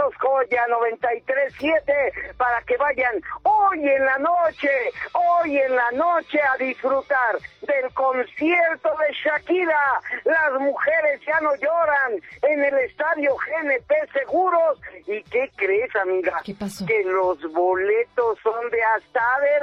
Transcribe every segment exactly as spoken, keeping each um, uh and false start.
Accesos Joya noventa y tres siete para que vayan hoy en la noche, hoy en la noche a disfrutar del concierto de Shakira. Las mujeres ya no lloran en el estadio G N P Seguros. ¿Y qué crees, amiga? ¿Qué pasó? Que los boletos son de hasta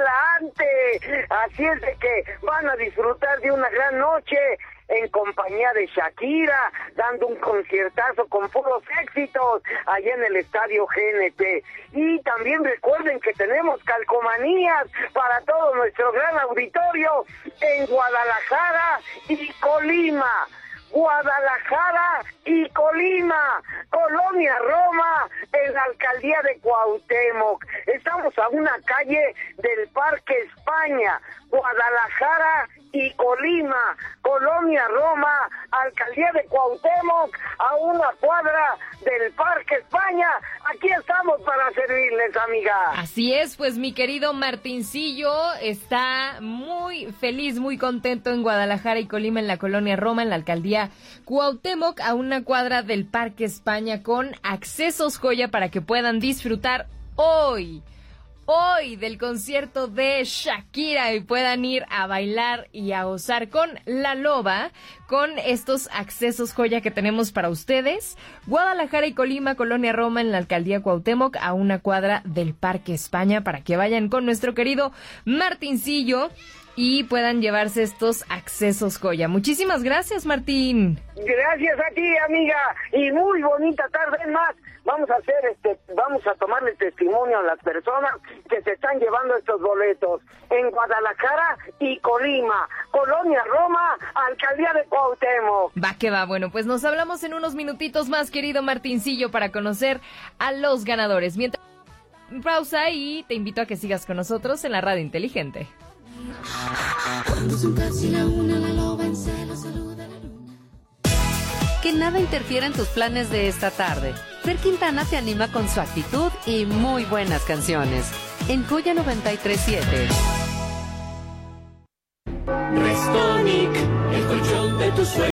adelante. Así es de que van a disfrutar de una gran noche en compañía de Shakira, dando un conciertazo con puros éxitos allá en el estadio G N P. Y también recuerden que tenemos calcomanías para todo nuestro gran auditorio en Guadalajara y Colima. Guadalajara y Colima, Colonia Roma, en la alcaldía de Cuauhtémoc. Estamos a una calle del Parque España, Guadalajara y Colima, Colonia Roma, alcaldía de Cuauhtémoc, a una cuadra del Parque España. Aquí estamos para servirles, amiga. Así es, pues mi querido Martincillo está muy feliz, muy contento en Guadalajara y Colima, en la Colonia Roma, en la alcaldía Cuauhtémoc, a una cuadra del Parque España, con Accesos Joya para que puedan disfrutar hoy. Hoy del concierto de Shakira y puedan ir a bailar y a gozar con La Loba, con estos Accesos Joya que tenemos para ustedes. Guadalajara y Colima, Colonia Roma, en la alcaldía Cuauhtémoc, a una cuadra del Parque España, para que vayan con nuestro querido Martincillo y puedan llevarse estos Accesos Joya. Muchísimas gracias, Martín. Gracias a ti, amiga, y muy bonita tarde. Es más, vamos a hacer este, vamos a tomarle testimonio a las personas que se están llevando estos boletos en Guadalajara y Colima, Colonia Roma, alcaldía de Cuauhtémoc. Va que va, bueno, pues nos hablamos en unos minutitos más, querido Martincillo, para conocer a los ganadores. Mientras pausa, y te invito a que sigas con nosotros en la Radio Inteligente. Que nada interfiera en tus planes de esta tarde. Fer Quintana te anima con su actitud y muy buenas canciones. En Joya noventa y tres siete. Restonic, el colchón de tus sueños.